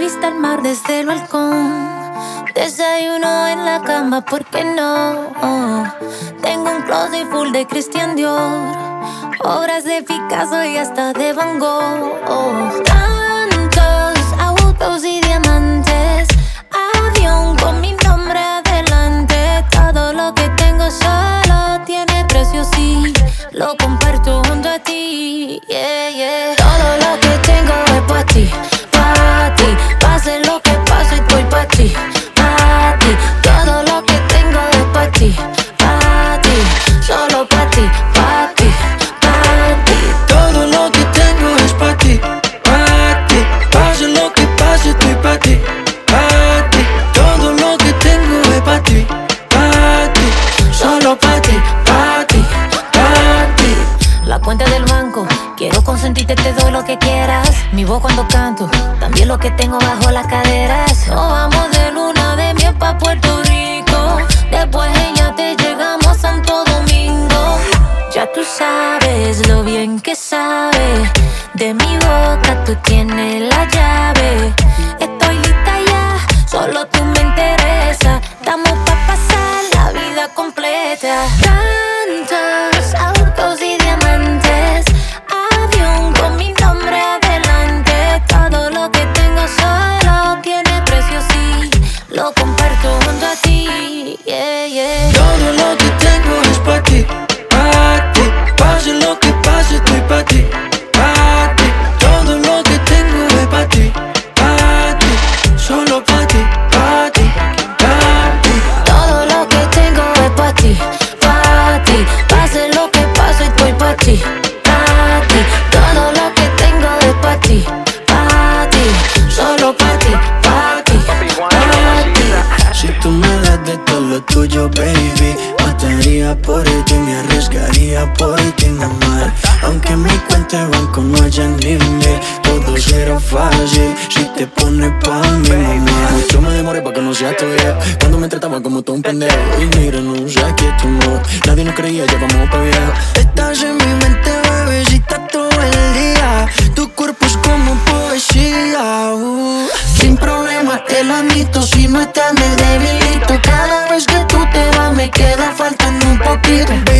vista al mar desde el balcón. Desayuno en la cama, ¿por qué no? Tengo un closet full de Christian Dior, obras de Picasso y hasta de Van Gogh. Tantos autos y diamantes, avión con mi nombre adelante. Todo lo que tengo solo tiene precio, sí, lo comparto junto a ti, yeah, yeah. Todo lo que tengo es pa' ti, pa' ti. Pase lo que pase, estoy pa' ti, pa' ti. Todo lo que tengo es pa' ti, pa' ti. Solo pa' ti, pa' ti, pa' ti. Todo lo que tengo es pa' ti, pa' ti. Pase lo que pase, estoy pa' ti, pa' ti. Todo lo que tengo es pa' ti, pa' ti. Solo pa' ti, pa' ti, pa' ti. La cuenta del banco, quiero consentirte, te doy lo que quieras. Mi voz cuando canto, también lo que tengo bajo las caderas. Nos vamos de luna de miel pa' Puerto Rico. Después ella te llegamos a Santo Domingo. Ya tú sabes lo bien que sabe. De mi boca tú tienes la llave. Estoy lista ya, solo tú me interesa. Estamos pa' pasar la vida completa. Tantos autos y diamantes, avión con mi nombre adelante. Todo lo que tengo solo tiene precio, sí, lo comparto junto a ti, yeah, yeah. Todo lo que tengo es pa' ti, pa' ti. Pase lo que pase, estoy pa' ti, pa' ti. Todo lo que tengo es pa' ti, pa' ti. Solo pa' ti, pa' ti, pa' ti. Todo lo que tengo es pa' ti, pa' ti. Pase lo que pase, estoy pa' ti, pa' ti. Todo lo que tengo es pa' ti, pa' ti. Solo pa' ti, pa' ti, pa' ti. Si tú me das de todo lo tuyo, baby, mataría por ti, me arriesgaría por ti, mamá. Aunque en mi cuenta de banco no haya ni mil, todo será fácil si te pones pa' mí, mamá. Mucho me demoré pa' que no seas tu vieja, cuando me trataban como todo un pendejo. Y mira, no sé aquí tu no, nadie nos creía, ya vamos pa' viejo. Estás en mi mente, bebecita, todo el día. Tu cuerpo es como poesía, sin problema te lo admito, si no estás me debilito. Cada vez que tú te vas me queda faltando un poquito.